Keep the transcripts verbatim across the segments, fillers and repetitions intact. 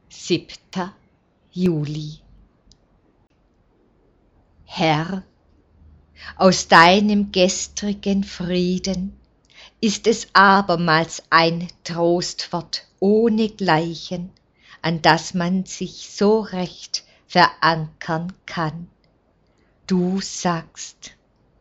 siebter Juli. Herr, aus deinem gestrigen Frieden ist es abermals ein Trostwort ohnegleichen, an das man sich so recht verankern kann. Du sagst: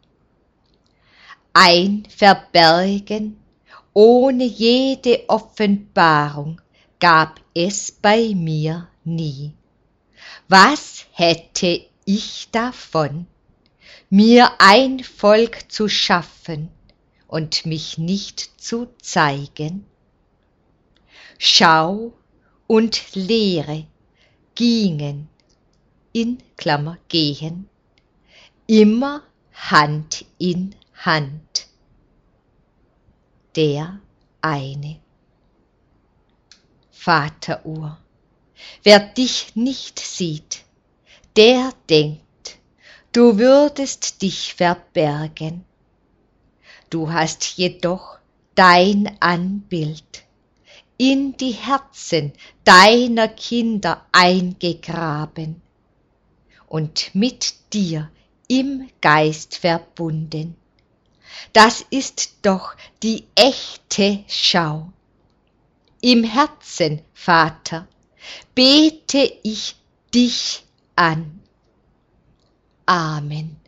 Ein Verbergen ohne jede Offenbarung gab es bei mir nie. Was hätte ich davon, mir ein Volk zu schaffen und mich nicht zu zeigen? Schau und Lehre gingen, in Klammer gehen, immer Hand in Hand. Der eine. Vaterur, wer dich nicht sieht, der denkt, du würdest dich verbergen. Du hast jedoch dein Anbild in die Herzen deiner Kinder eingegraben und mit dir im Geist verbunden. Das ist doch die echte Schau. Im Herzen, Vater, bete ich dich an. Amen.